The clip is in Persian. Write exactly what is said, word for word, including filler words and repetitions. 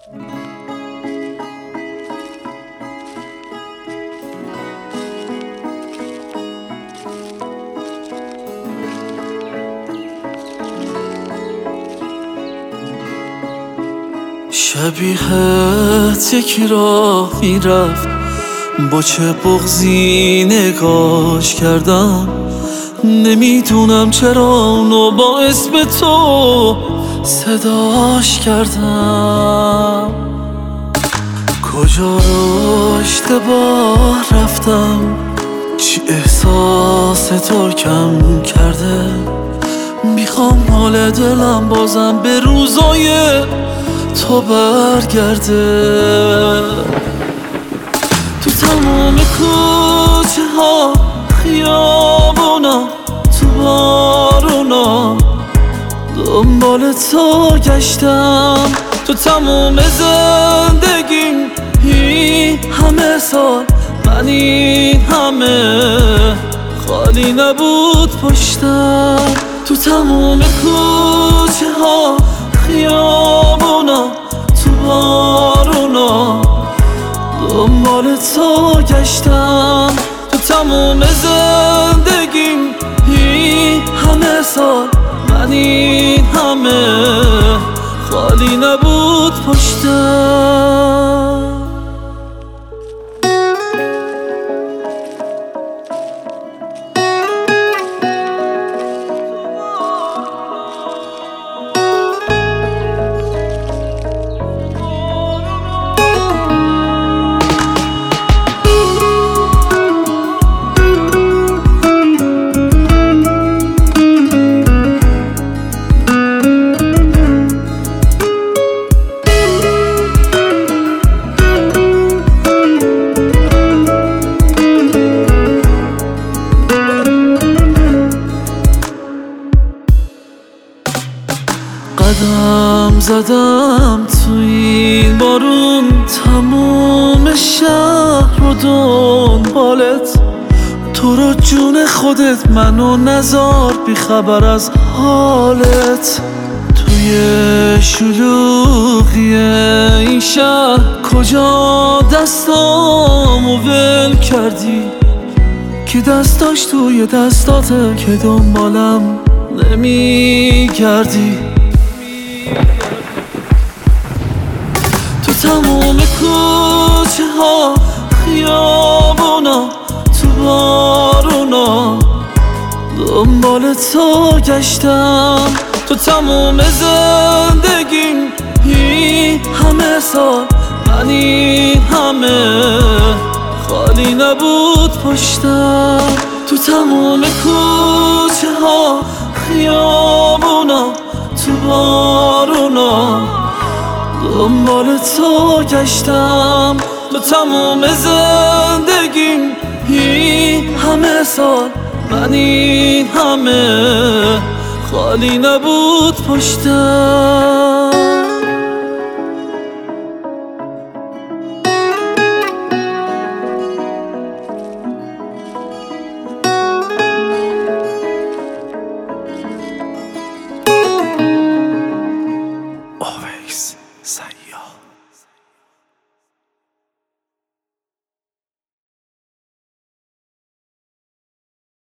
شبیهت یکی راه میرفت، با چه بغضی نگاش کردم. نمیدونم چرا اونو با اسم تو صداش کردم. کجا رو اشتباه رفتم، چی احساس تو کم کرده. میخوام حال دلم بازم به روزای تو برگرده. تو تمام کوچه ها، خیابونا، تو بارونا دنبال تو گشتم. تو تمام زندگیم این همه سال، من این همه خالی نبود پشتم. تو تمام کوچه ها، خیابونا، تو بارونا دنبال تو گشتم. تو تمام زندگیم این همه سال، من این همه خالی نبود پشتم. قدم زدم تو این بارون، تموم شهر رو دنبالت. تو رو جون خودت منو نزار بی خبر از حالت. توی شلوغی این شهر کجا دستامو ول کردی؟ کی دستاش توی دستاته که دنبالم نمی گردی؟ تو تمام کوچه ها، خیابونا، تو بارونا دنبال تو گشتم. تو تمام زندگیم این همه سال، من این همه خالی نبود پشتم. تو تمام کوچه ها، خیابونا، تو بارونا دنبال تو گشتم. تو تمام زندگیم این همه سال، من این همه خالی نبود پشتم.